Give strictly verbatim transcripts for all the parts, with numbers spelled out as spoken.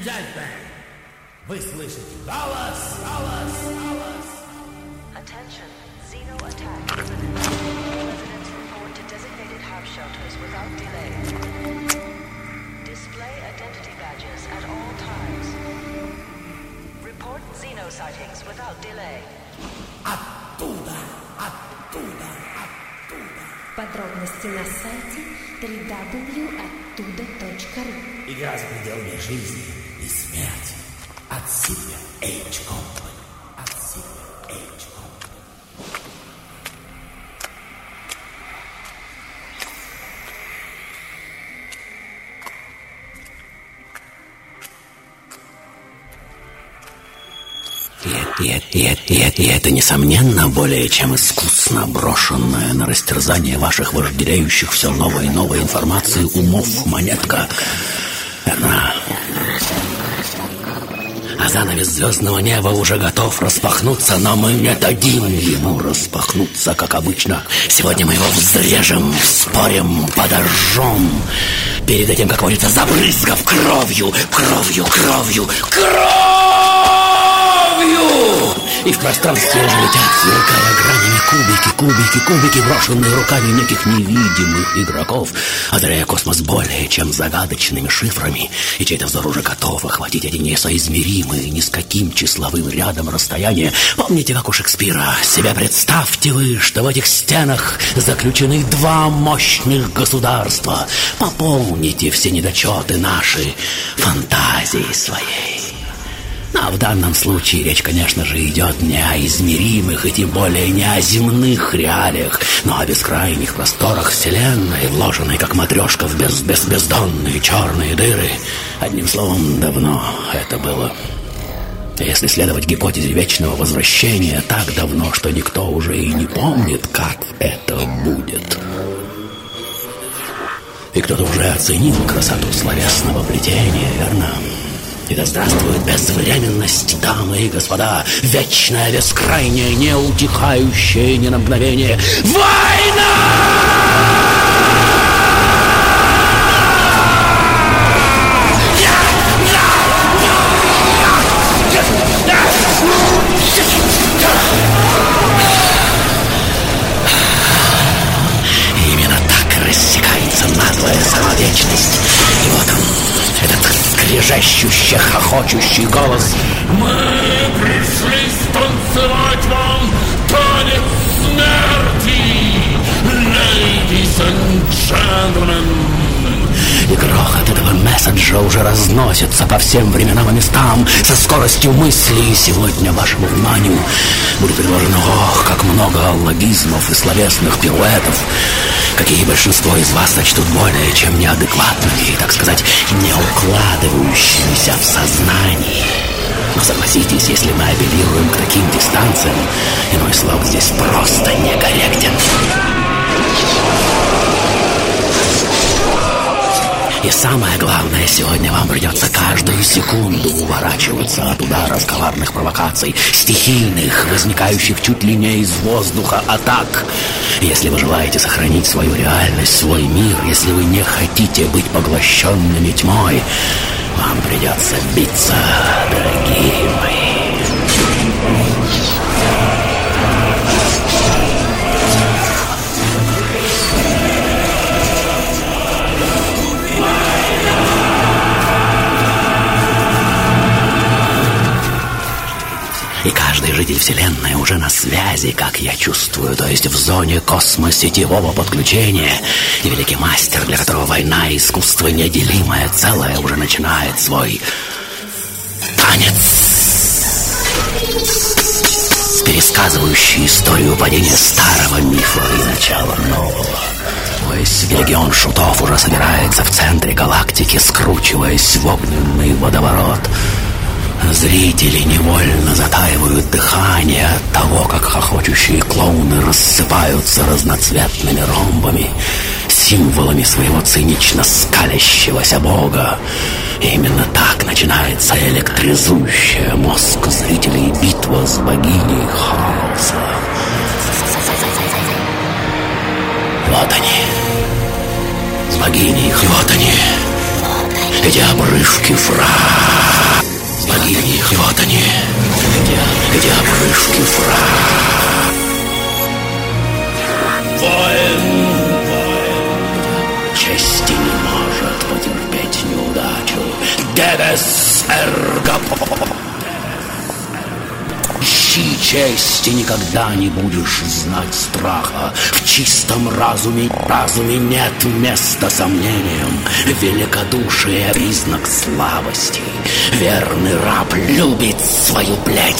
gentlemen, вы слышите голос, голос, голос. Attention, Xeno attack imminent. Residents report to designated house shelters without delay. Display identity badges at all times. Report Xeno sightings without delay. Оттуда, оттуда, оттуда. Подробности на сайте дабл ю дабл ю дабл ю оттуда точка ру. Игра за пределами жизни и смерти. От Silver Age Company. От Silver Age Company. И, и, и, и, и это, несомненно, более чем искусно брошенная на растерзание ваших вожделеющих все новой и новой информации умов монетка. Она... А занавес звездного неба уже готов распахнуться, но мы не дадим ему распахнуться, как обычно. Сегодня мы его взрежем, спорим, подожжем. Перед этим, как говорится, забрызгав кровью, кровью, кровью, кровью! И в пространстве уже летят, сверкая гранями, кубики, кубики, кубики, брошенные руками неких невидимых игроков, озаряя космос более чем загадочными шифрами, и чей-то взор уже готов охватить эти несоизмеримые ни с каким числовым рядом расстояния. Помните, как у Шекспира? Себя представьте вы, что в этих стенах заключены два мощных государства. Пополните все недочеты наши фантазией своей. А в данном случае речь, конечно же, идет не о измеримых и тем более не о земных реалиях, но о бескрайних просторах вселенной, вложенной как матрешка в без, без, бездонные черные дыры. Одним словом, давно это было. Если следовать гипотезе вечного возвращения, так давно, что никто уже и не помнит, как это будет. И кто-то уже оценил красоту словесного плетения, верно? И да здравствует безвременность, дамы и господа, вечная, бескрайняя, неутихающая ни на мгновение война! Именно так рассекается наглая самовечность. И вот он, этот скрежещущий, хохочущий голос. Мы пришли станцевать вам танец смерти, ladies and gentlemen. И грохот этого месседжа уже разносится по всем временам и местам со скоростью мысли. И сегодня вашему вниманию будет предложено, ох, как много аллогизмов и словесных пируэтов, какие большинство из вас сочтут более чем неадекватными и, так сказать, не укладывающимися в сознании. Но согласитесь, если мы апеллируем к таким дистанциям, иной слог здесь просто некорректен. И самое главное, сегодня вам придется каждую секунду уворачиваться от ударов коварных провокаций, стихийных, возникающих чуть ли не из воздуха атак. Если вы желаете сохранить свою реальность, свой мир, если вы не хотите быть поглощенными тьмой, вам придется биться, дорогие мои. И каждый житель Вселенной уже на связи, как я чувствую, то есть в зоне космосетевого подключения. И великий мастер, для которого война и искусство неделимое целое, уже начинает свой танец, пересказывающий историю падения старого мифа и начала нового. Весь легион шутов уже собирается в центре галактики, скручиваясь в огненный водоворот. Зрители невольно затаивают дыхание от того, как хохочущие клоуны рассыпаются разноцветными ромбами, символами своего цинично скалящегося бога. И именно так начинается электризующая мозг зрителей битва с богиней хаоса. Вот они, с богиней, вот они, эти обрывки фраз. И вот они, где, где обрывки фраз. Воин, воин, чести не может потерпеть неудачу. Дебес эрго. Ищи чести, никогда не будешь знать страха. В чистом разуме, разуме нет места сомнениям. Великодушие — признак слабости. Верный раб любит свою плеть.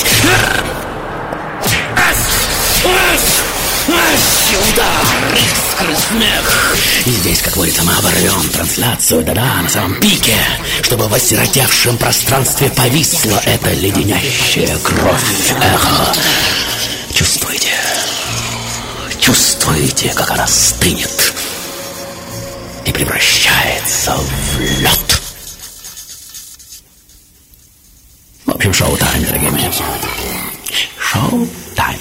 Удар, искры, смех. И здесь, как говорится, мы оборвем трансляцию, да-да, на самом пике, чтобы в осиротевшем пространстве повисла эта леденящая кровь эхо. Чувствуете? Чувствуете, как она стынет и превращается в лед? В общем, шоу-тайм, дорогие мои. Шоу-тайм.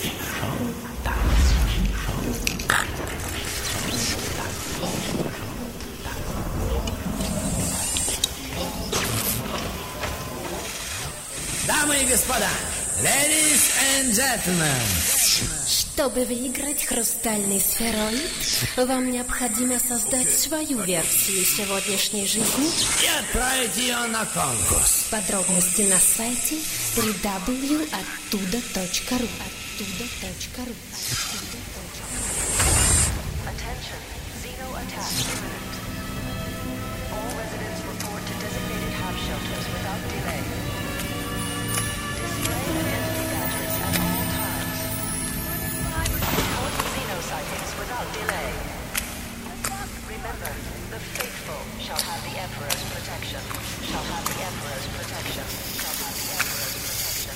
Дамы и господа, ladies and gentlemen. Чтобы выиграть хрустальный сфероид, вам необходимо создать свою версию сегодняшней жизни И отправить ее на конкурс. Подробности на сайте дабл ю дабл ю дабл ю оттуда точка ру. Оттуда точка ру. Attention, Xeno attack imminent. All residents report to designated half shelters without delay. Display identity badges at all times. Report Xeno sightings without delay. Remember, the faithful shall have the Emperor's protection. Shall have the Emperor's protection. Shall have the Emperor's protection.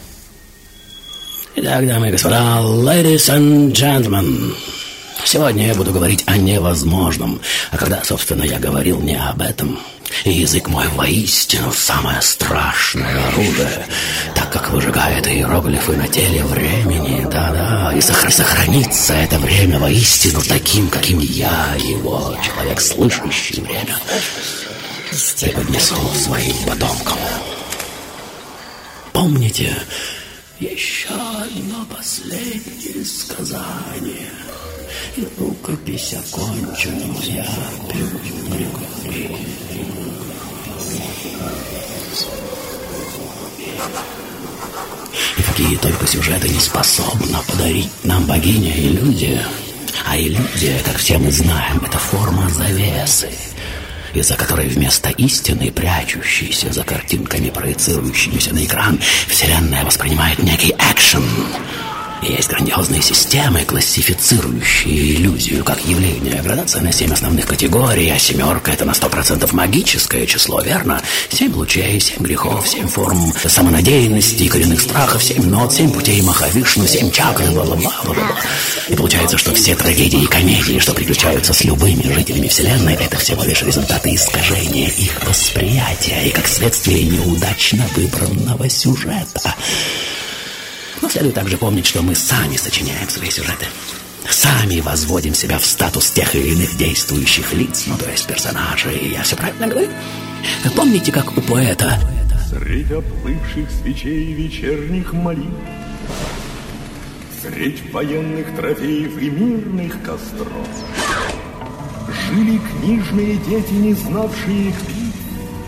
Итак, дамы и господа, ladies and gentlemen, сегодня я буду говорить о невозможном. А когда, собственно, я говорил не об этом, и язык мой воистину самое страшное оружие, так как выжигает иероглифы на теле времени, да-да, и сохр- сохранится это время воистину таким, каким я его, человек, слышащий время, преподнесу своим потомкам. Помните, еще одно последнее сказание, и рукопись окончена моя. И какие только сюжеты не способна подарить нам богиня иллюзия. А иллюзия, как все мы знаем, это форма завесы, из-за которой вместо истины, прячущейся за картинками, проецирующимися на экран, Вселенная воспринимает некий экшен. И есть грандиозные системы, классифицирующие иллюзию как явление. Градация на семь основных категорий, а семерка — это на сто процентов магическое число, верно? Семь лучей, семь грехов, семь форм самонадеянности и коренных страхов, семь нот, семь путей Махавишну, семь чакр, бла-бла-бла-бла. И получается, что все трагедии и комедии, что приключаются с любыми жителями Вселенной, это всего лишь результаты искажения их восприятия и, как следствие, неудачно выбранного сюжета. Но следует также помнить, что мы сами сочиняем свои сюжеты. Сами возводим себя в статус тех или иных действующих лиц, ну то есть персонажей. Я все правильно говорю? Помните, как у поэта... Средь оплывших свечей вечерних молитв, средь военных трофеев и мирных костров жили книжные дети, не знавшие их битв,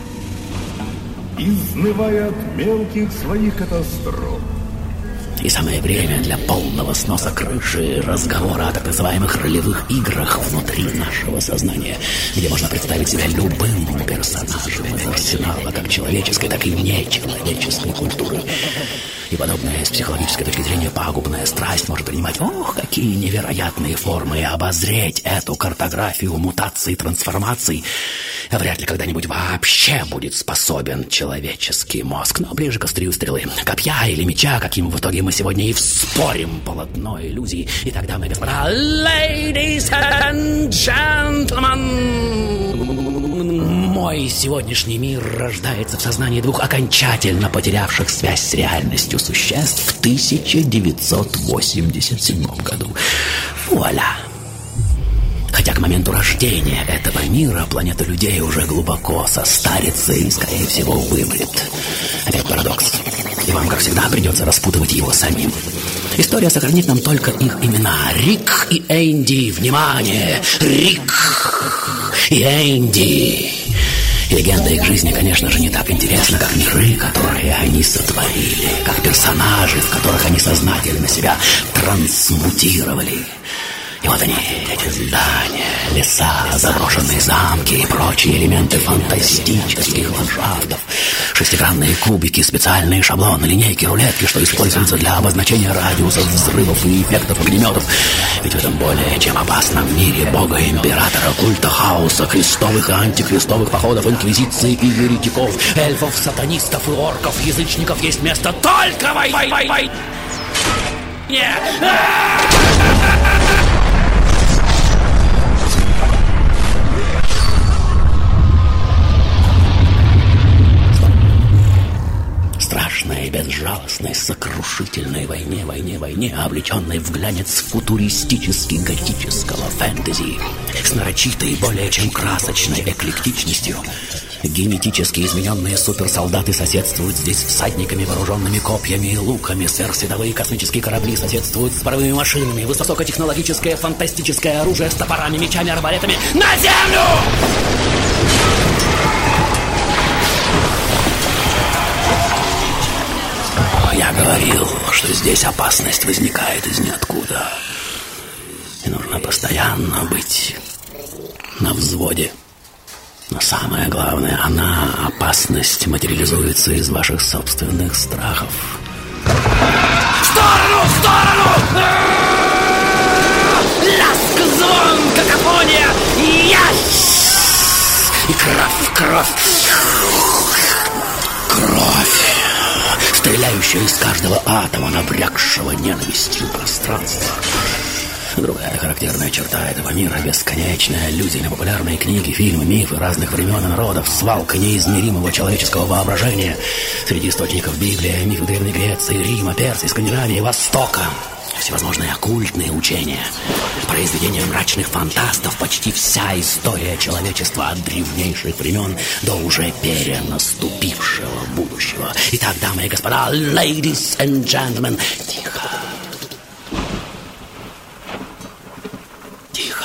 изнывая от мелких своих катастроф. И самое время для полного сноса крыши, разговора о так называемых ролевых играх внутри нашего сознания, где можно представить себя любым персонажем из арсенала как человеческой, так и нечеловеческой культуры. И подобная с психологической точки зрения пагубная страсть может принимать, ох, какие невероятные формы, и обозреть эту картографию мутаций и трансформаций вряд ли когда-нибудь вообще будет способен человеческий мозг. Но ближе к острию стрелы, копья или меча, каким в итоге мы сегодня и вспорим полотно иллюзий. И тогда мы, господа, ladies and gentlemen, мой сегодняшний мир рождается в сознании двух окончательно потерявших связь с реальностью существ в тысяча девятьсот восемьдесят седьмом году. Вуаля! Хотя к моменту рождения этого мира планета людей уже глубоко состарится и, скорее всего, вымрет. Опять парадокс. И вам, как всегда, придется распутывать его самим. История сохранит нам только их имена. Рик и Энди. Внимание! Рик и Энди. И легенда их жизни, конечно же, не так интересна, как миры, которые они сотворили, как персонажи, в которых они сознательно себя трансмутировали. И вот они, эти здания, леса, заброшенные замки и прочие элементы фантастических ландшафтов. Шестигранные кубики, специальные шаблоны, линейки, рулетки, что используются для обозначения радиусов взрывов и эффектов огнеметов. Ведь в этом более чем опасном мире бога-императора, культа хаоса, крестовых и антихристовых походов, инквизиции и еретиков, эльфов, сатанистов и орков, язычников есть место только вой... вой... вой... вой... Нет! Страшной, безжалостной, сокрушительной войне, войне, войне, облеченной в глянец футуристически-готического фэнтези, с нарочитой, более чем красочной эклектичностью. Генетически измененные суперсолдаты соседствуют здесь с всадниками, вооруженными копьями и луками. Сверхсветовые космические корабли соседствуют с паровыми машинами. Высокотехнологическое фантастическое оружие с топорами, мечами, арбалетами. На землю! Я говорил, что здесь опасность возникает из ниоткуда. И нужно постоянно быть на взводе. Но самое главное, она, опасность, материализуется из ваших собственных страхов. В сторону! В сторону! Лязг, звон, какофония! Ясь! И кровь, кровь! Кровь! Стреляющая из каждого атома, набрякшего ненавистью пространства. Другая характерная черта этого мира — бесконечная аллюзия на популярные книги, фильмы, мифы разных времен и народов, свалка неизмеримого человеческого воображения. Среди источников Библия, мифы Древней Греции, Рима, Персии, Скандинавии, Востока. Всевозможные оккультные учения, произведения мрачных фантастов, почти вся история человечества от древнейших времен до уже перенаступившего будущего. Итак, дамы и господа, ladies and gentlemen, тихо. Тихо.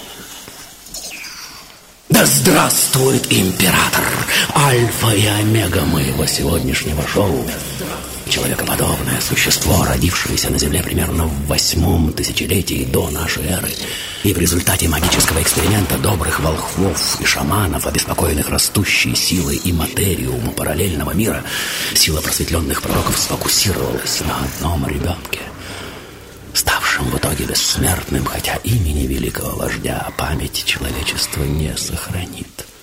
Да здравствует император, альфа и омега моего сегодняшнего шоу. Человекоподобное существо, родившееся на Земле примерно в восьмом тысячелетии до нашей эры. И в результате магического эксперимента добрых волхвов и шаманов, обеспокоенных растущей силой и материуму параллельного мира, сила просветленных пророков сфокусировалась на одном ребенке, ставшем в итоге бессмертным, хотя имени великого вождя память человечества не сохранит.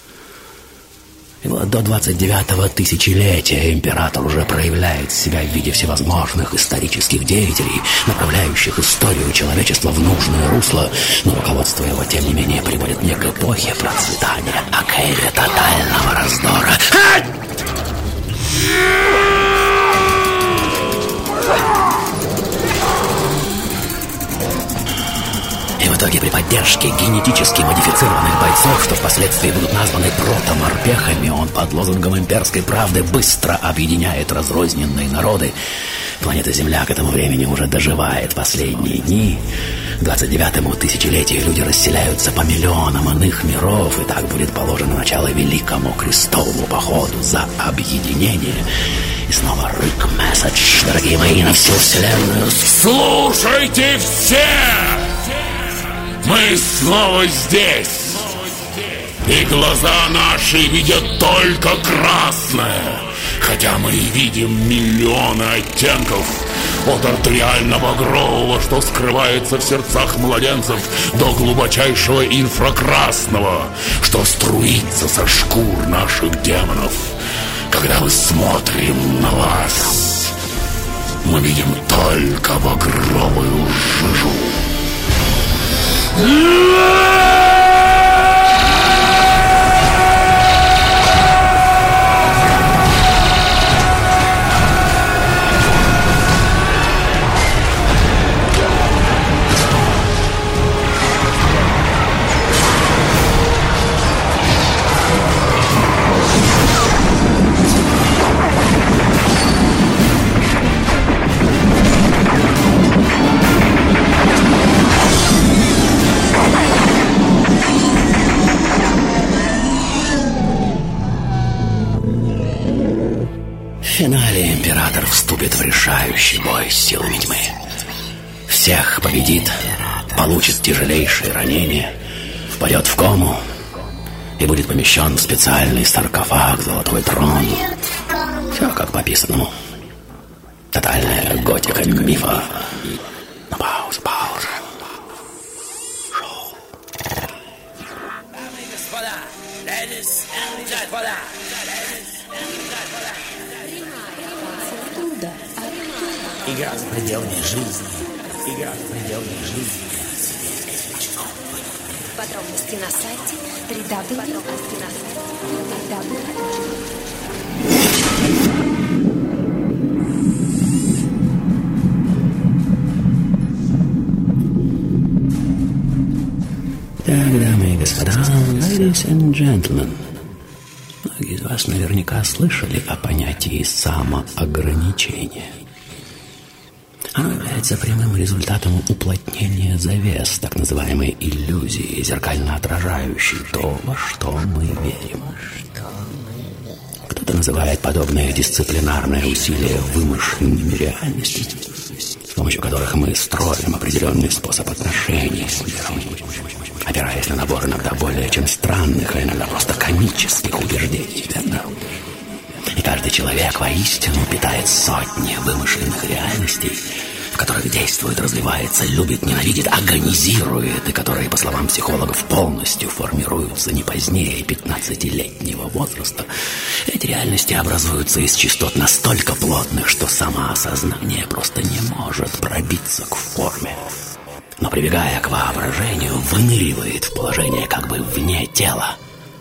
И вот до двадцать девятого тысячелетия император уже проявляет себя в виде всевозможных исторических деятелей, направляющих историю человечества в нужное русло, но руководство его, тем не менее, приводит не к эпохе процветания, а к эре тотального раздора. И в итоге при поддержке генетически модифицированных бойцов, что впоследствии будут названы протоморпехами, он под лозунгом имперской правды быстро объединяет разрозненные народы. Планета Земля к этому времени уже доживает последние дни. К двадцать девятому тысячелетию люди расселяются по миллионам иных миров, и так будет положено начало великому крестовому походу за объединение. И снова рык месседж, дорогие мои, на всю вселенную. Слушайте все! Мы снова здесь, и глаза наши видят только красное, хотя мы видим миллионы оттенков, от артериально-багрового, что скрывается в сердцах младенцев, до глубочайшего инфракрасного, что струится со шкур наших демонов. Когда мы смотрим на вас, мы видим только багровую жижу. финале император вступит в решающий бой с силами тьмы. Всех победит, получит тяжелейшие ранения, впадет в кому и будет помещен в специальный саркофаг «Золотой трон». Все как по писанному. Тотальная готика мифа. На паузу, паузу. Шоу. Дамы и господа, ladies and gentlemen, Оттуда, оттуда. игра в пределной жизни, игра в пределной жизни. Подробности на сайте три дабл ю точка ру. Так, дамы и господа, ladies and gentlemen, многие из вас наверняка слышали о понятии самоограничения. Оно является прямым результатом уплотнения завес, так называемой иллюзии, зеркально отражающей то, во что мы верим. Кто-то называет подобное дисциплинарное усилие вымышленными реальностями, с помощью которых мы строим определенный способ отношений с миром, опираясь на набор иногда более чем странных, а иногда просто комических убеждений, верно? И каждый человек воистину питает сотни вымышленных реальностей, в которых действует, развивается, любит, ненавидит, агонизирует, и которые, по словам психологов, полностью формируются не позднее пятнадцатилетнего возраста. Эти реальности образуются из частот настолько плотных, что самоосознание просто не может пробиться к форме. Но, прибегая к воображению, выныривает в положение как бы вне тела.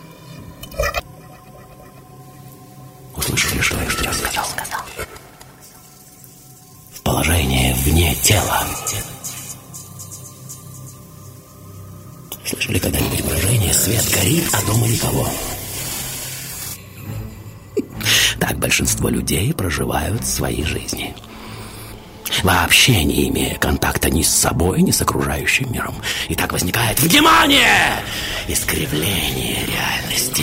Услышали, что я сейчас сказал? В положение вне тела. Слышали когда-нибудь выражение «свет горит, а дома никого»? Так большинство людей проживают свои жизни, вообще не имея контакта ни с собой, ни с окружающим миром. И так возникает, внимание, искривление реальности.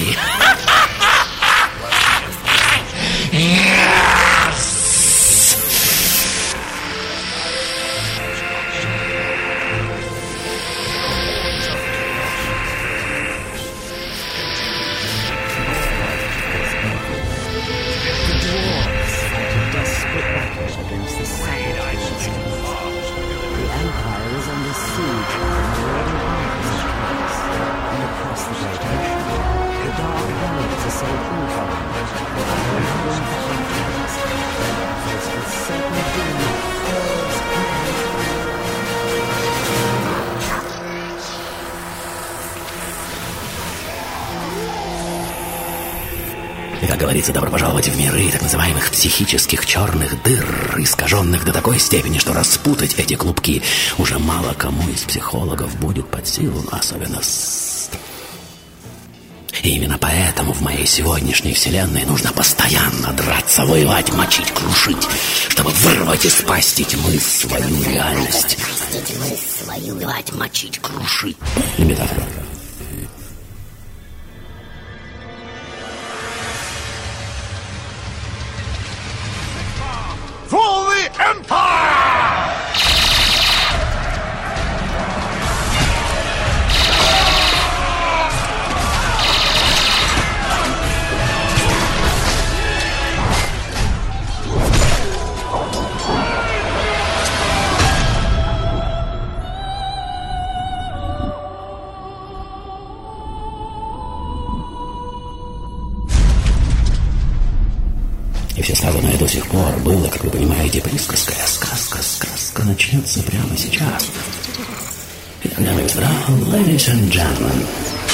И, как говорится, добро пожаловать в миры так называемых психических черных дыр, искаженных до такой степени, что распутать эти клубки уже мало кому из психологов будет под силу, но особенно с... И именно поэтому в моей сегодняшней вселенной нужно постоянно драться, воевать, мочить, крушить, чтобы вырвать из пасти тьмы свою реальность. Свою воевать, мочить, крушить. Метафора. For the Empire! И все сказанное до сих пор было, как вы понимаете, присказка. Сказка, сказка начнется прямо сейчас. Итак, дамы и господа, ladies and gentlemen.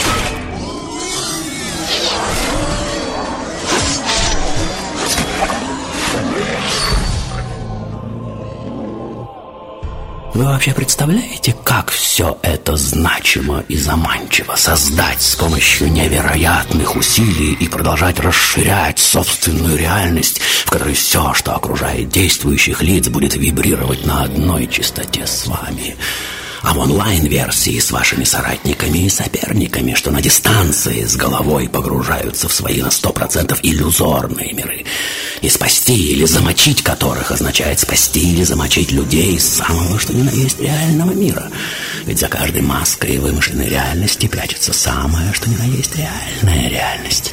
Вы вообще представляете, как все это значимо и заманчиво создать с помощью невероятных усилий и продолжать расширять собственную реальность, в которой все, что окружает действующих лиц, будет вибрировать на одной частоте с вами? А в онлайн-версии с вашими соратниками и соперниками, что на дистанции с головой погружаются в свои на сто процентов иллюзорные миры. И спасти или замочить которых означает спасти или замочить людей из самого, что ни на есть реального мира. Ведь за каждой маской и вымышленной реальности прячется самое, что ни на есть реальная реальность.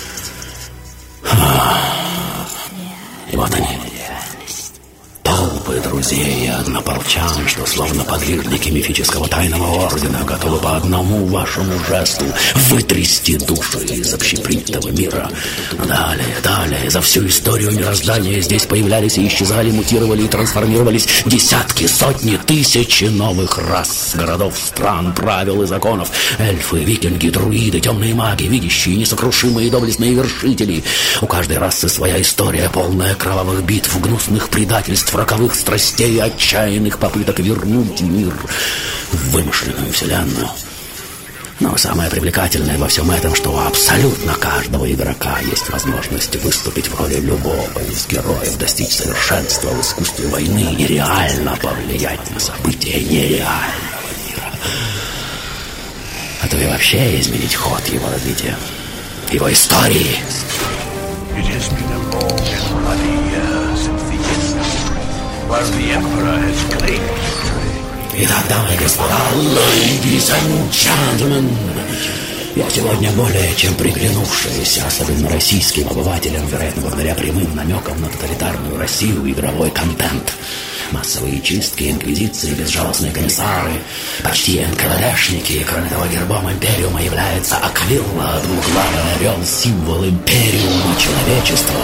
И вот они, толпы друзей и однополчан, что словно подвижники мифического тайного ордена готовы по одному вашему жесту вытрясти души из общепринятого мира. Далее, далее, за всю историю мироздания здесь появлялись и исчезали, мутировали и трансформировались десятки, сотни, тысячи новых рас, городов, стран, правил и законов. Эльфы, викинги, друиды, темные маги, видящие, несокрушимые и доблестные вершители. У каждой расы своя история, полная кровавых битв, гнусных предательств, роковых страстей и отчаянных попыток вернуть мир в вымышленную вселенную. Но самое привлекательное во всем этом, что у абсолютно каждого игрока есть возможность выступить в роли любого из героев, достичь совершенства в искусстве войны и реально повлиять на события нереального мира. А то и вообще изменить ход его развития, его истории. Итак, дамы и господа, ladies and gentlemen, я сегодня более чем приглянувшийся, особенно российским обывателям, вероятно, благодаря прямым намекам на тоталитарную Россию, игровой контент. Массовые чистки, инквизиции, безжалостные комиссары, почти эн ка вэ дэшники. Кроме того, гербом Империума является Аквилла, двуглавый орел, символ Империума человечества.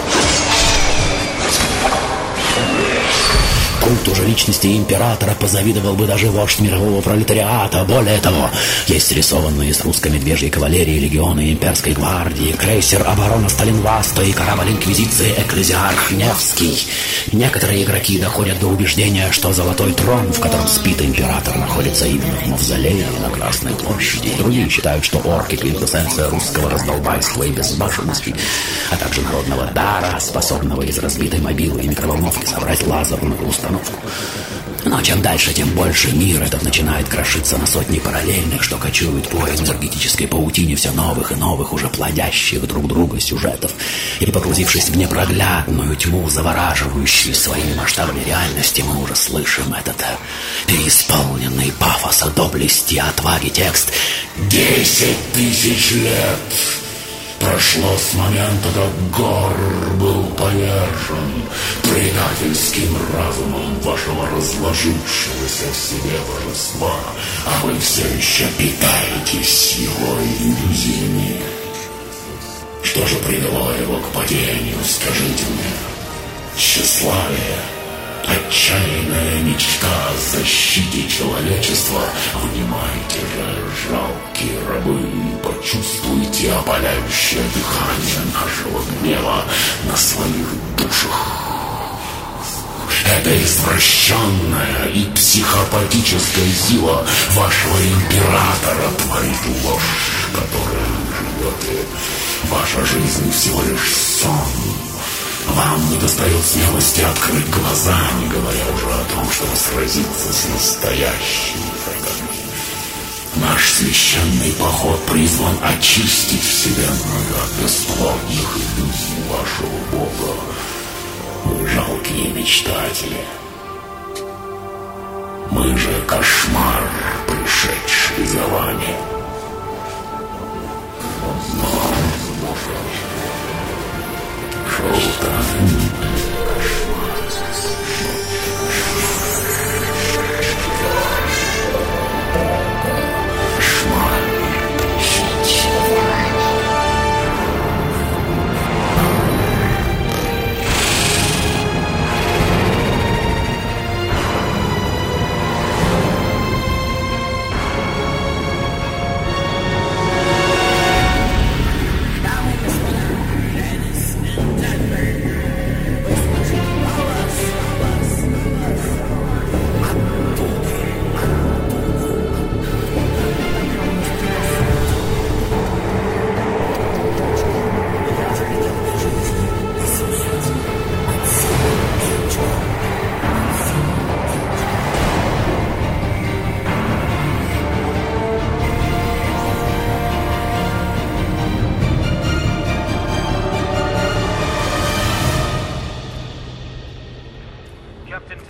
Культу же личности императора позавидовал бы даже вождь мирового пролетариата. Более того, есть рисованные с русской медвежьей кавалерии легионы имперской гвардии, крейсер оборона Сталинваста и корабль инквизиции Экклезиарх Невский. Некоторые игроки доходят до убеждения, что золотой трон, в котором спит император, находится именно в мавзолее на Красной площади. Другие считают, что орки — квинтэссенция русского раздолбайства и безбашенности, а также народного дара, способного из разбитой мобилы и микроволновки собрать лазерную установку. Но чем дальше, тем больше мир этот начинает крошиться на сотни параллельных, что кочуют по энергетической паутине все новых и новых, уже плодящих друг друга сюжетов. И погрузившись в непроглядную тьму, завораживающую своими масштабами реальности, мы уже слышим этот переисполненный пафоса, доблести, отваги текст. «Десять тысяч лет прошло с момента, как Гор был повержен предательским разумом вашего разложившегося в себе божества, а вы все еще питаетесь его иллюзиями. Что же привело его к падению, скажите мне? Тщеславие, отчаянная мечта о защите человечества. Внимайте же, жалкие рабы, почувствуйте опаляющее дыхание нашего гнева на своих душах. Это извращенная и психопатическая сила вашего императора творит ложь, которой вы живете. Ваша жизнь всего лишь сон. Вам недостает смелости открыть глаза, не говоря уже о том, чтобы сразиться с настоящими врагами. Наш священный поход призван очистить Вселенную от бесплодных иллюзий вашего Бога. Вы жалкие мечтатели. Мы же кошмар, пришедший за вами. Но... Шоу-тайм.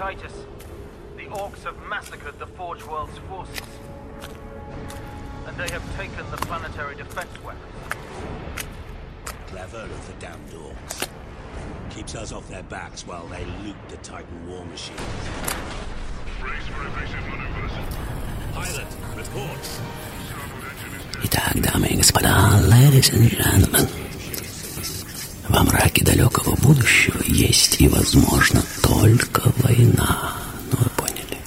Titus. The orcs have massacred the Forge World's forces. And they have taken the planetary defense weapons. Clever of the damned orcs. Keeps us off their backs while they loot the Titan war machine. Brace for evasive maneuvers. Pilot, report. Итак, дамы и господа, ladies and gentlemen, во мраке далекого будущего есть и, возможно, только война. Ну, вы поняли.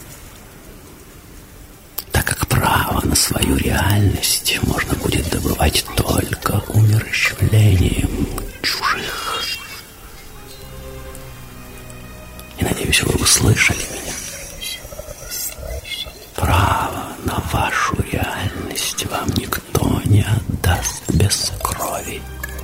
Так как право на свою реальность можно будет добывать только умерщвлением чужих. И, надеюсь, вы услышали меня. Право на вашу реальность вам никто не отдаст без крови.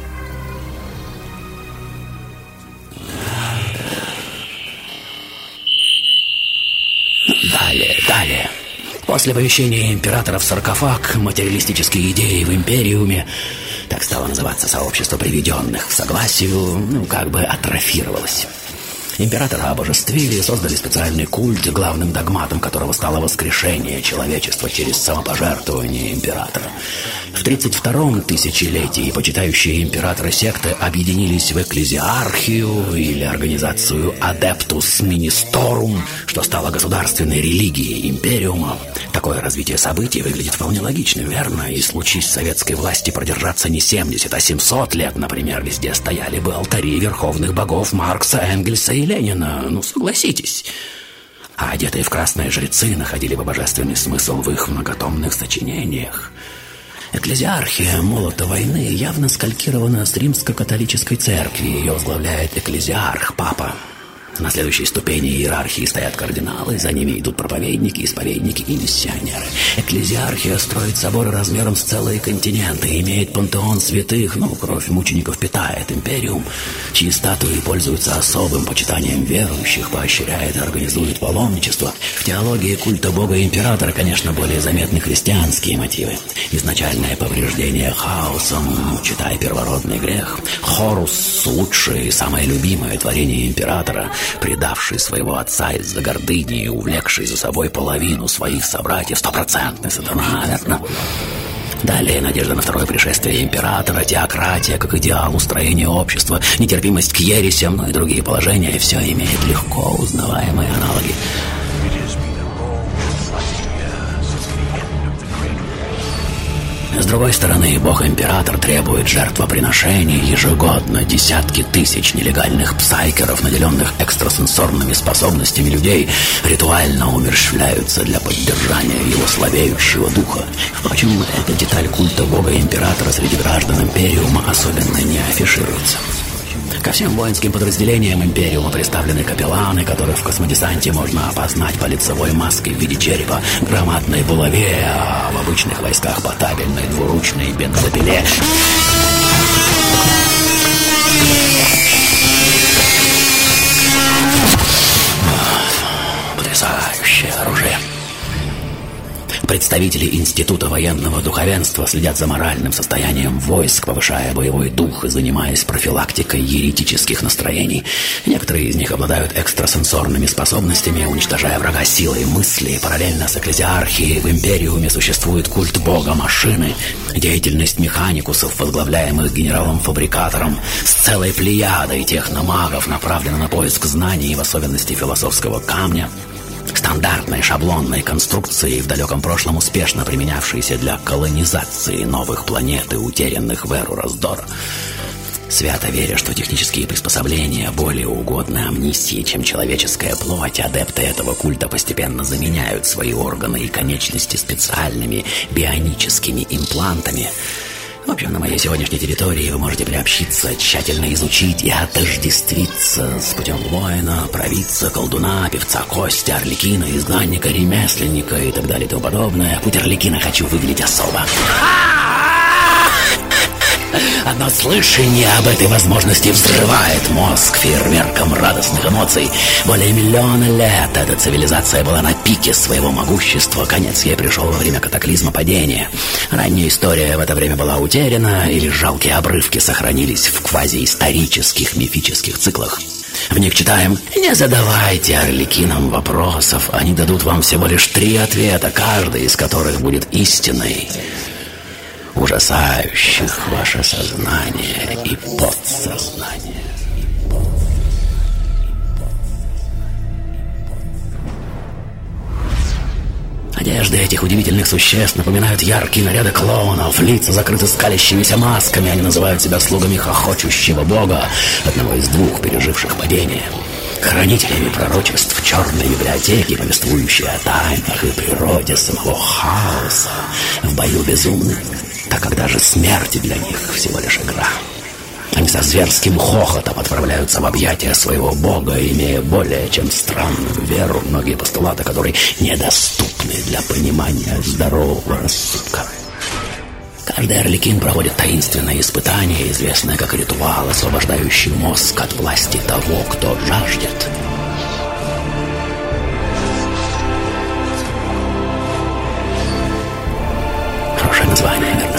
Далее, далее. После помещения императора в саркофаг материалистические идеи в Империуме, так стало называться сообщество приведенных в согласию, ну, как бы атрофировалось. Императора обожествили и создали специальный культ, главным догматом которого стало воскрешение человечества через самопожертвование императора. В тридцать втором тысячелетии почитающие императора секты объединились в экклезиархию или организацию Adeptus Ministorum, что стало государственной религией империума. Такое развитие событий выглядит вполне логичным, верно? И случись советской власти продержаться не семьдесят, а семьсот лет, например, везде стояли бы алтари верховных богов Маркса, Энгельса и Ленина. Ну, согласитесь. А одетые в красные жрецы находили бы божественный смысл в их многотомных сочинениях. Экклезиархия молота войны явно скалькирована с римско-католической церкви. Ее возглавляет экклезиарх, папа. На следующей ступени иерархии стоят кардиналы, за ними идут проповедники, исповедники и миссионеры. Экклезиархия строит соборы размером с целые континенты, имеет пантеон святых, ну, кровь мучеников питает империум, чьи статуи пользуются особым почитанием верующих, поощряет и организует паломничество. В теологии культа бога-императора, конечно, более заметны христианские мотивы. Изначальное повреждение хаосом, читай первородный грех. Хорус, лучшее и самое любимое творение императора, предавший своего отца из-за гордыни и увлекший за собой половину своих собратьев, стопроцентный сатана, верно? Далее надежда на второе пришествие императора, теократия как идеал устроения общества, нетерпимость к ересям, ну и другие положения. Все имеет легко узнаваемые аналоги. С другой стороны, бог-император требует жертвоприношений ежегодно. Десятки тысяч нелегальных псайкеров, наделенных экстрасенсорными способностями людей, ритуально умерщвляются для поддержания его слабеющего духа. Впрочем, эта деталь культа бога-императора среди граждан Империума особенно не афишируется. Ко всем воинским подразделениям Империума представлены капелланы, которых в космодесанте можно опознать по лицевой маске в виде черепа, громадной булаве, а в обычных войсках по табельной двуручной бензопиле. Потрясающее оружие. Представители Института военного духовенства следят за моральным состоянием войск, повышая боевой дух и занимаясь профилактикой еретических настроений. Некоторые из них обладают экстрасенсорными способностями, уничтожая врага силой мысли. Параллельно с экклезиархией в Империуме существует культ бога машины, деятельность механикусов, возглавляемых генералом-фабрикатором, с целой плеядой техномагов, направлена на поиск знаний, в особенности философского камня. Стандартной шаблонной конструкции, в далеком прошлом успешно применявшейся для колонизации новых планет и утерянных в эру раздора. Свято веря, что технические приспособления более угодны амнистии, чем человеческая плоть, адепты этого культа постепенно заменяют свои органы и конечности специальными бионическими имплантами. В общем, на моей сегодняшней территории вы можете приобщиться, тщательно изучить и отождествиться с путем воина, провидца, колдуна, певца Кости, Арлекина, изгнанника, ремесленника и так далее и тому подобное. Путь Арлекина хочу выглядеть особо. Одно слышание об этой возможности взрывает мозг фейерверком радостных эмоций. Более миллиона лет эта цивилизация была на пике своего могущества. Конец ей пришел во время катаклизма падения. Ранняя история в это время была утеряна, или жалкие обрывки сохранились в квазиисторических мифических циклах. В них читаем: «Не задавайте Арлекинам вопросов, они дадут вам всего лишь три ответа, каждый из которых будет истиной, ужасающих ваше сознание и подсознание». Одежды этих удивительных существ напоминают яркие наряды клоунов, лица закрыты скалящимися масками, они называют себя слугами хохочущего бога, одного из двух переживших падение, хранителями пророчеств черной библиотеки, повествующей о тайнах и природе самого хаоса в бою безумных, так как даже смерть для них всего лишь игра. Они со зверским хохотом отправляются в объятия своего бога, имея более чем странную веру, многие постулаты которой недоступны для понимания здорового рассудка. Каждый Арлекин проводит таинственное испытание, известное как ритуал, освобождающий мозг от власти того, кто жаждет. Хорошее название, верно?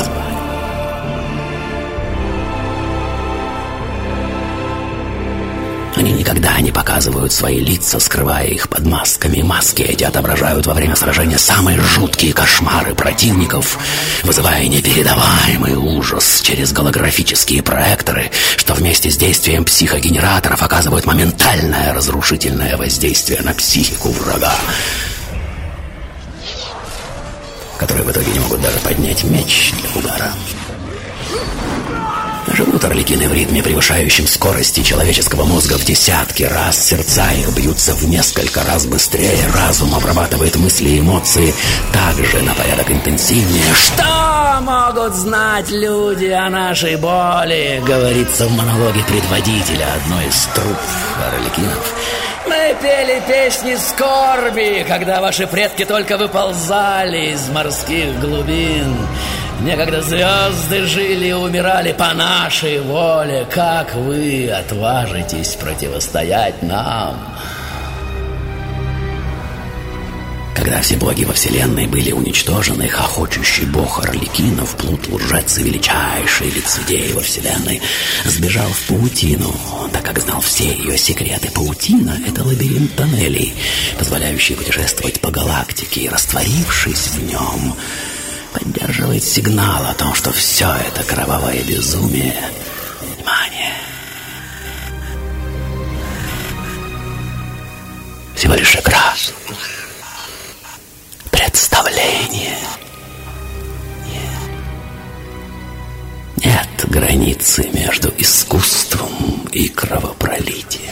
Они никогда не показывают свои лица, скрывая их под масками. Маски эти отображают во время сражения самые жуткие кошмары противников, вызывая непередаваемый ужас через голографические проекторы, что вместе с действием психогенераторов оказывают моментальное разрушительное воздействие на психику врага, которые в итоге не могут даже поднять меч для удара. Живут Арлекины в ритме, превышающем скорости человеческого мозга в десятки раз. Сердца их бьются в несколько раз быстрее. Разум обрабатывает мысли и эмоции также на порядок интенсивнее. «Что могут знать люди о нашей боли?» говорится в монологе предводителя одной из труп Арлекинов. «Мы пели песни скорби, когда ваши предки только выползали из морских глубин. Некогда звезды жили и умирали по нашей воле. Как вы отважитесь противостоять нам?» Когда все боги во вселенной были уничтожены, хохочущий бог Арлекинов, плут, лжец и величайший лицедей во вселенной, сбежал в паутину, так как знал все ее секреты. Паутина — это лабиринт тоннелей, позволяющий путешествовать по галактике, и, растворившись в нем, поддерживает сигнал о том, что все это кровавое безумие. Внимание! Всего лишь игра. Представление. Нет границы между искусством и кровопролитием.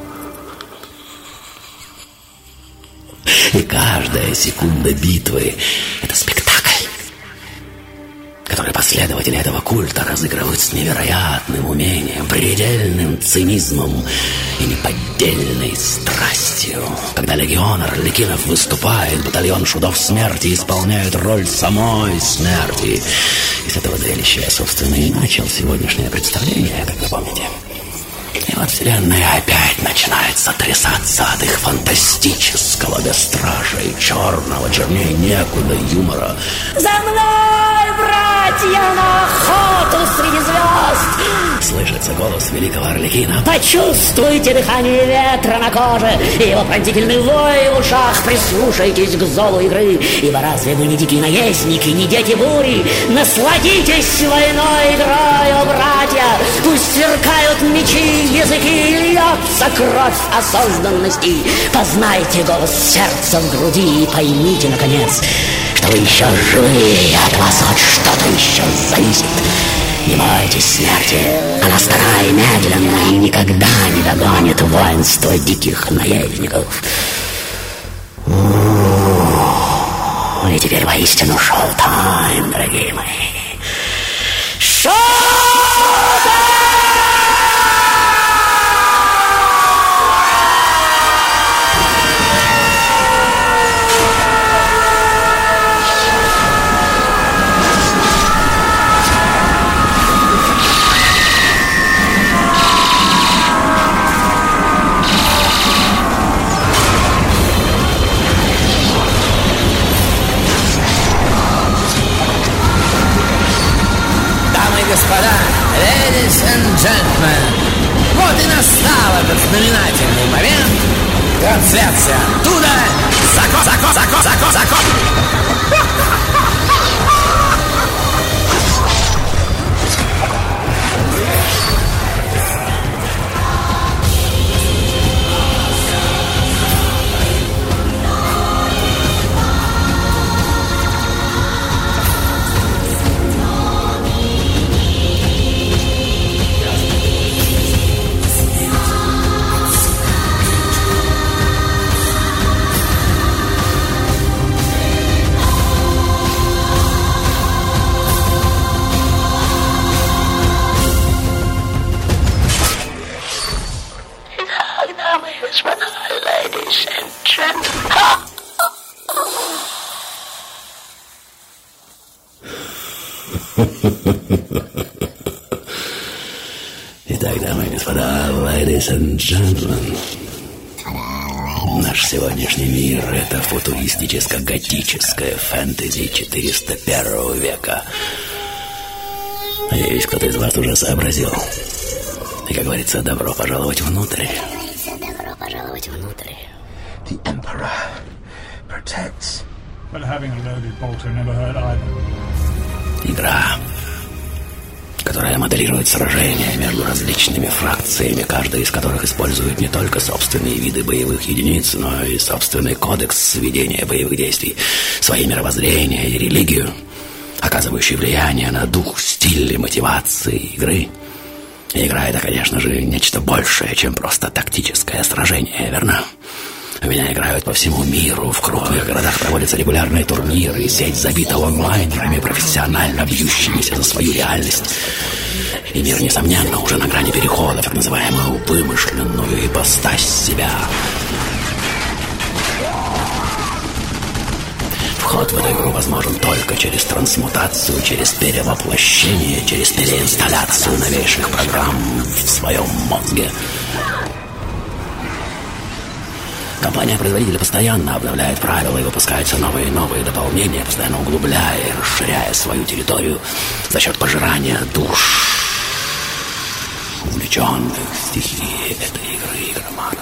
И каждая секунда битвы — это спектакль, который последователи этого культа разыгрывают с невероятным умением, предельным цинизмом и неподдельной страстью. Когда легион Арлекинов выступает, батальон шутов смерти исполняет роль самой смерти. И с этого зрелища я, собственно, и начал сегодняшнее представление, как вы помните. И вот вселенная опять начинает сотрясаться от их фантастического, бесстрашия и черного, черней некуда юмора. «За мной, братья, на охоту среди звезд!» Слышится голос великого Арлекина. «Почувствуйте дыхание ветра на коже и его пронзительный вой в ушах. Прислушайтесь к зову игры, ибо разве вы не дикие наездники, не дети бури? Насладитесь войной игрою, братья! Пусть сверкают мечи, языки, и льется кровь осознанности. Познайте голос сердца в груди и поймите, наконец, что вы еще живы, и от вас хоть что-то еще зависит. Не бойтесь смерти, она стара и медленна, и никогда не догонит воинство диких наездников. У-у-у. И теперь воистину шоу-тайм, дорогие мои. Шоу-тайм! Господа, ladies and gentlemen, вот и настал этот знаменательный момент. Трансляция оттуда. Закон, закон, закон, закон, закон. Итак, дамы и господа, ladies and gentlemen, наш сегодняшний мир — это футуристическо-готическое фэнтези четыреста первого века. Надеюсь, кто-то из вас уже сообразил. И, как говорится, добро пожаловать внутрь. Добро пожаловать внутрь. The Emperor protects. But having a loaded bolter never hurt either. Игра, которая моделирует сражения между различными фракциями, каждая из которых использует не только собственные виды боевых единиц, но и собственный кодекс ведения боевых действий, свои мировоззрения и религию, оказывающие влияние на дух, стиль и мотивации игры. И игра — это, конечно же, нечто большее, чем просто тактическое сражение, верно? У меня играют по всему миру, в крупных городах проводятся регулярные турниры, и сеть забита онлайнерами, профессионально бьющимися за свою реальность. И мир, несомненно, уже на грани перехода в так называемую вымышленную ипостась себя. Вход в эту игру возможен только через трансмутацию, через перевоплощение, через переинсталляцию новейших программ в своем мозге. Компания-производитель постоянно обновляет правила и выпускаются новые и новые дополнения, постоянно углубляя и расширяя свою территорию за счет пожирания душ, увлеченных стихией этой игры игроманов.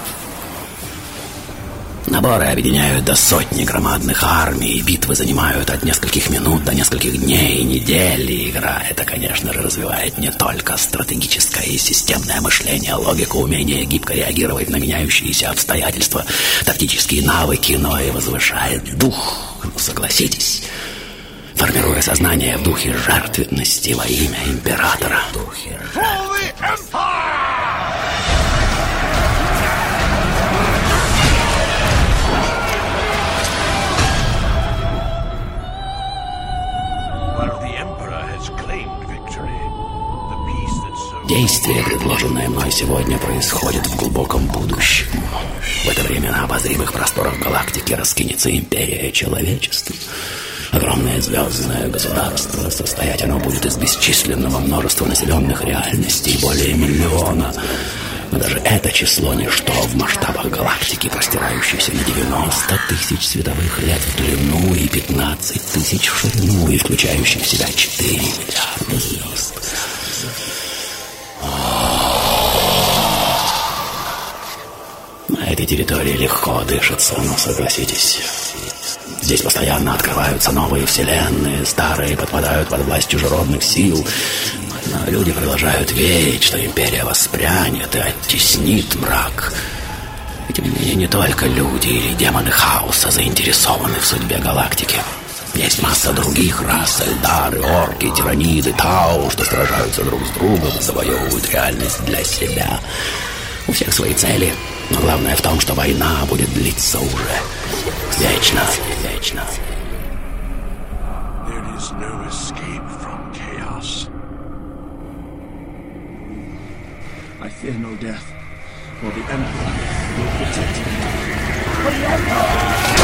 Наборы объединяют до сотни громадных армий, и битвы занимают от нескольких минут до нескольких дней, недель. И игра эта, конечно же, развивает не только стратегическое и системное мышление, логику, умение гибко реагировать на меняющиеся обстоятельства, тактические навыки, но и возвышает дух, ну, согласитесь, формируя сознание в духе жертвенности во имя императора. Действие, предложенное мной сегодня, происходит в глубоком будущем. В это время на обозримых просторах галактики раскинется империя человечества. Огромное звездное государство. Состоять оно будет из бесчисленного множества населенных реальностей, более миллиона. Но даже это число ничто в масштабах галактики, простирающейся на девяносто тысяч световых лет в длину и пятнадцать тысяч в ширину, и включающих в себя четыре миллиарда звезд. На этой территории легко дышится, но согласитесь. Здесь постоянно открываются новые вселенные, старые подпадают под власть чужеродных сил. Но люди продолжают верить, что империя воспрянет и оттеснит мрак. И тем не менее, не только люди или демоны хаоса заинтересованы в судьбе галактики. Есть масса других рас, эльдары, орки, тираниды, тау, что сражаются друг с другом и завоевывают реальность для себя. У всех свои цели, но главное в том, что война будет длиться уже вечно, вечно. There is no escape from chaos. I fear no death, for the Emperor will protect me. For the Emperor!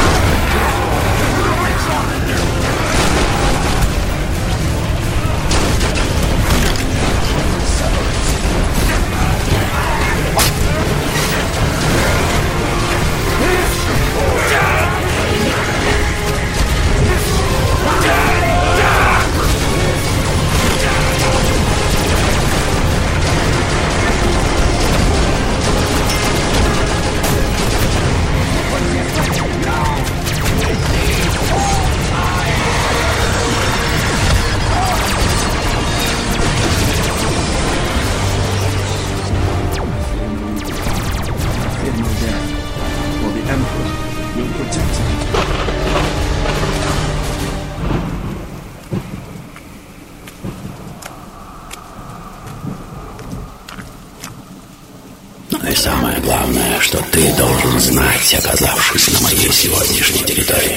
И самое главное, что ты должен знать, оказавшись на моей сегодняшней территории.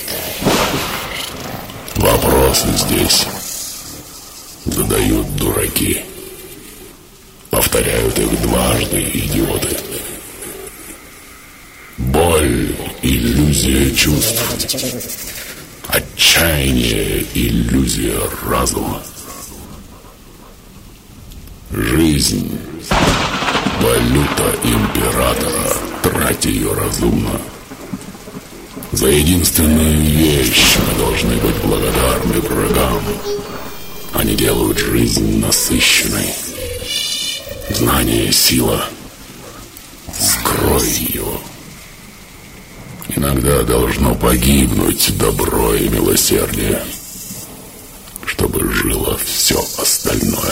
Вопросы здесь задают дураки. Повторяют их дважды идиоты. Боль — иллюзия чувств. Отчаяние — иллюзия разума. Жизнь — валюта императора. Трать ее разумно. За единственную вещь мы должны быть благодарны врагам. Они делают жизнь насыщенной. Знание — сила. Скрой ее. Иногда должно погибнуть добро и милосердие, чтобы жило все остальное.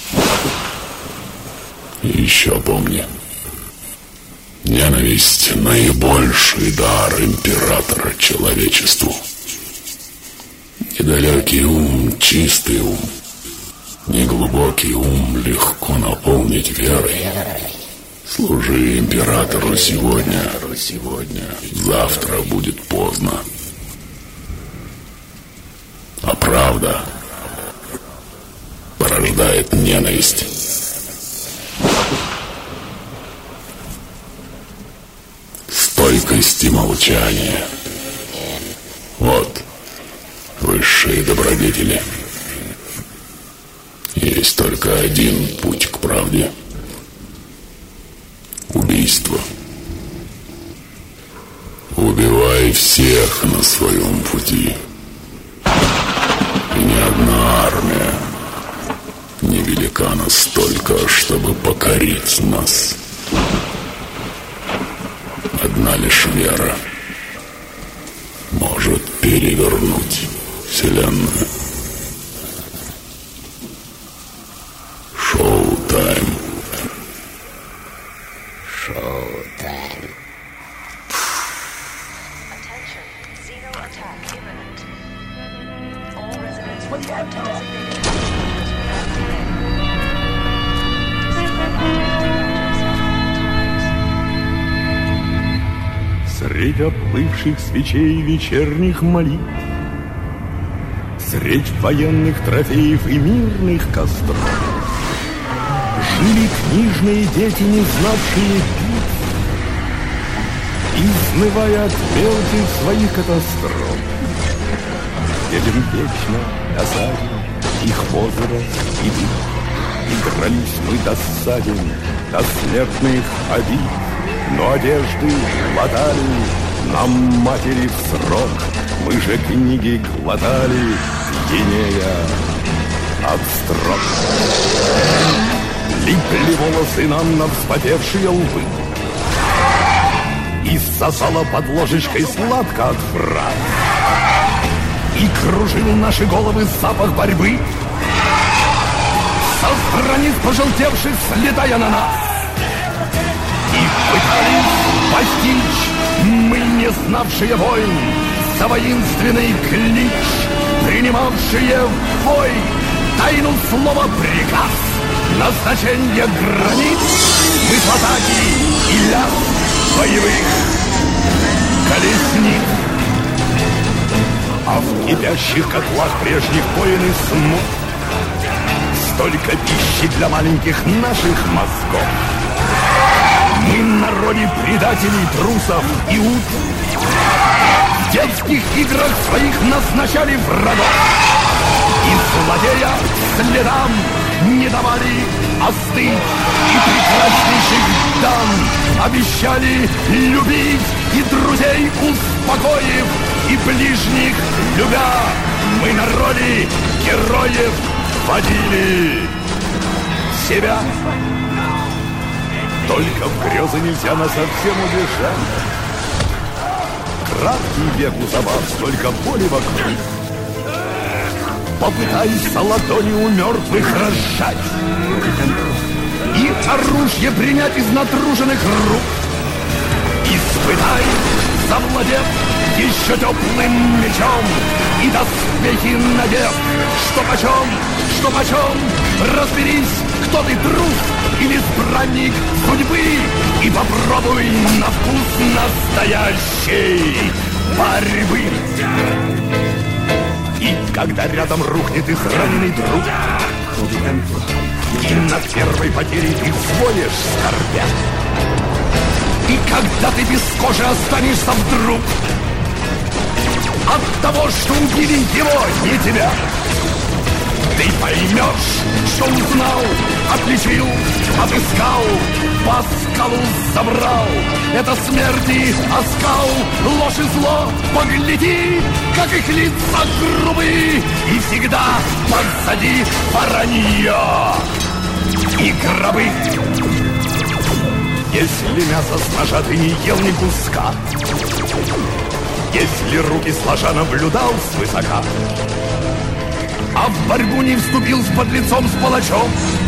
И еще помни, ненависть — наибольший дар императора человечеству. Недалекий ум, чистый ум, неглубокий ум легко наполнить верой. Служи императору сегодня, сегодня, завтра будет поздно. А правда порождает ненависть. Стойкость и молчание. Вот высшие добродетели. Есть только один путь к правде. Убийство. Убивай всех на своем пути. И ни одна армия не велика настолько, чтобы покорить нас. Одна лишь вера может перевернуть вселенную. Шоу-тайм. Шоу-тайм. Attention, Xeno attack imminent. All residents report to designated headquarters without delay. Destroy object at all times. Средь отплывших свечей вечерних молитв, средь военных трофеев и мирных костров жили книжные дети, не знавшие битв, изнывая от мелких своих катастроф. Детям вечно досаден их возраст и вид. Игрались мы досаден до смертных обид, но одежды глотали нам матери в срок. Мы же книги глотали, пьянея от строк. Липли волосы нам на вспотевшие лбы, и сосала под ложечкой сладко от фраз, и кружил наши головы запах борьбы. Со страниц пожелтевших слетая на нас, и пытались постичь мы, не знавшие войн, за воинственный клич, принимавшие в бой тайну слова приказ, назначение границ, мы в атаке и ляс боевых колесниц. А в кипящих котлах прежних войн и смут столько пищи для маленьких наших мозгов. Мы в народе предателей, трусов и ут. В детских играх своих назначали врагов, и злодея следам не давали остыть, и прекраснейших дам обещали любить, и друзей успокоив, и ближних любя, мы на роли героев водили себя. Только в грезы нельзя нас совсем убежать. Краткий век у забав, столько боли вокруг. Попытайся ладони у мертвых разжать и оружие принять из натруженных рук. Испытай, завладев еще теплым мечом, и доспехи надев, что почем, что почем, разберись кто ты, трус или избранник судьбы, и попробуй на вкус настоящей борьбы. И когда рядом рухнет израненный друг, и над первой потерей ты взвоешь скорбя, и когда ты без кожи останешься вдруг от того, что убили его, не тебя, ты поймешь, что узнал, отличил, отыскал, по скалу забрал. Это смерти оскал, ложь и зло. Погляди, как их лица грубые, и всегда позади воронье и гробы. Если мясо с ножа ты не ел ни куска, если руки сложа наблюдал свысока, а в борьбу не вступил с подлецом, с палачом,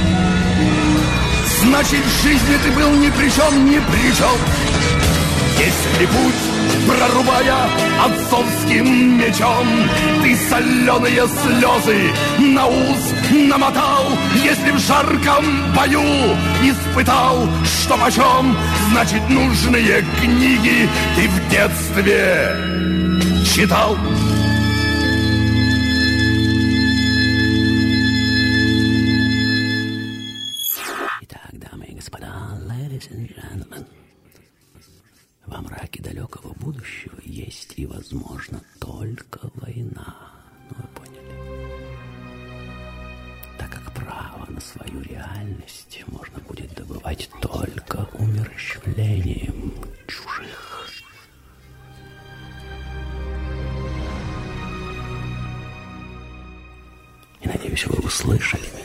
значит, в жизни ты был ни при чем, ни при чем. Если путь, прорубая отцовским мечом, ты соленые слезы на ус намотал, если в жарком бою испытал, что почем, значит, нужные книги ты в детстве читал. Во мраке далекого будущего есть и, возможно, только война. Ну, вы поняли. Так как право на свою реальность можно будет добывать только умерщвлением чужих. И надеюсь, вы услышали меня.